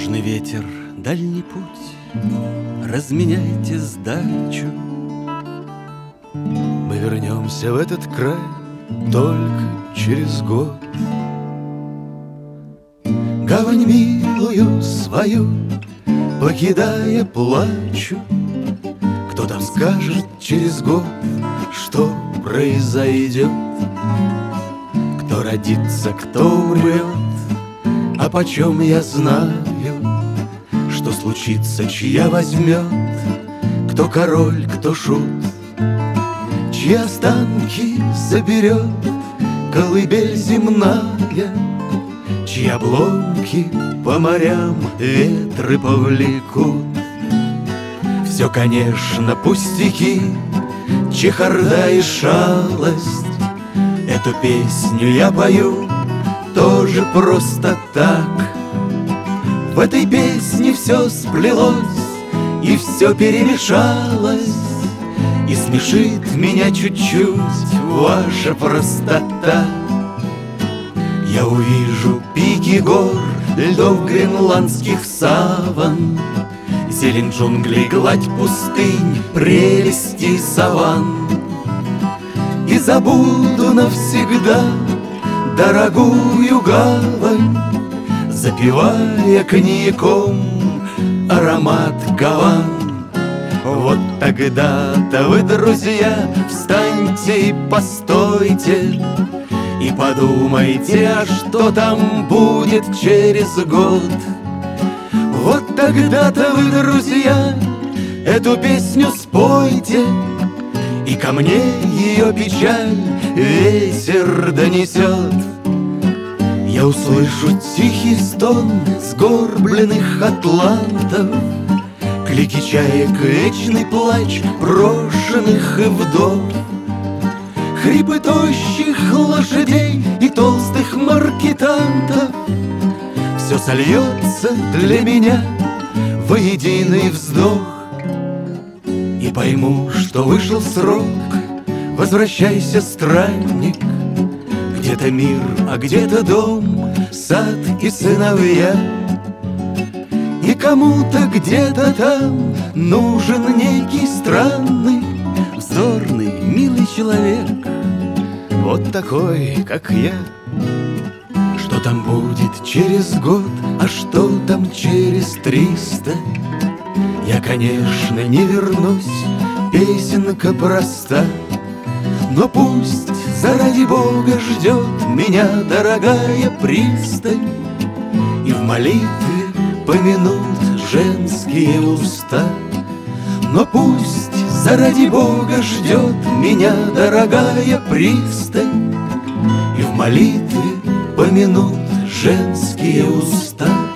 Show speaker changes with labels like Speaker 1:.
Speaker 1: Южный ветер, дальний путь, разменяйте сдачу.
Speaker 2: Мы вернемся в этот край только через год. Гавань милую свою покидая, плачу. Кто там скажет через год, что произойдет? Кто родится, кто умрет, а почем я знаю, что случится, чья возьмет? Кто король, кто шут, чьи останки заберет колыбель земная, чьи обломки по морям ветры повлекут. Все, конечно, пустяки, чехарда и шалость. Эту песню я пою тоже просто так. В этой песне все сплелось и все перемешалось, и смешит меня чуть-чуть ваша простота. Я увижу пики гор, льдов гренландских саван, зелень джунглей, гладь пустынь, прелести саван. И забуду навсегда дорогую гавань, запивая коньяком аромат гаван. Вот тогда-то вы, друзья, встаньте и постойте, и подумайте, а что там будет через год. Вот тогда-то вы, друзья, эту песню спойте, и ко мне ее печаль ветер донесет. Я услышу тихий стон сгорбленных атлантов, клики чаек, вечный плач брошенных вдов, хрипы тощих лошадей и толстых маркетантов. Все сольется для меня во единый вздох, и пойму, что вышел срок. Возвращайся, странник, где-то мир, а где-то дом, сад и сыновья. И кому-то где-то там нужен некий странный,
Speaker 1: взорный, милый человек,
Speaker 2: вот такой, как я. Что там будет через год, а что там через 300? Я, конечно, не вернусь, песенка проста, но пусть заради Бога ждет меня дорогая пристань, и в молитве помянут женские уста. Но пусть заради Бога ждет меня дорогая пристань, и в молитве помянут женские уста.